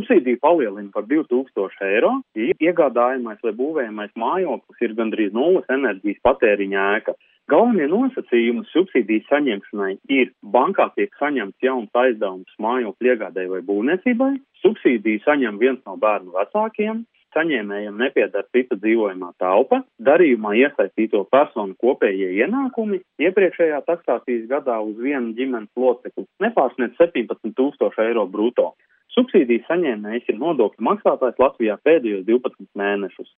Subsīdiju palielina par 2000 eiro, ja iegādājamais vai būvējamais mājoklis ir gandrīz nulles enerģijas patēriņa ēka. Galvenie nosacījumi subsīdiju saņemšanai ir bankā tiek saņemts jauns aizdevums mājokļu iegādai vai būvniecībai, subsīdiju saņem viens no bērnu vecākiem, saņēmējiem nepiedara cita dzīvojamā telpa, darījumā iesaistīto personu kopējie ienākumi iepriekšējā taksācijas gadā uz vienu ģimenes locekli nepārsniedz 17 000 eiro bruto. Subsīdiju saņēmējs ir nodokļu maksātājs Latvijā pēdējos 12 mēnešus.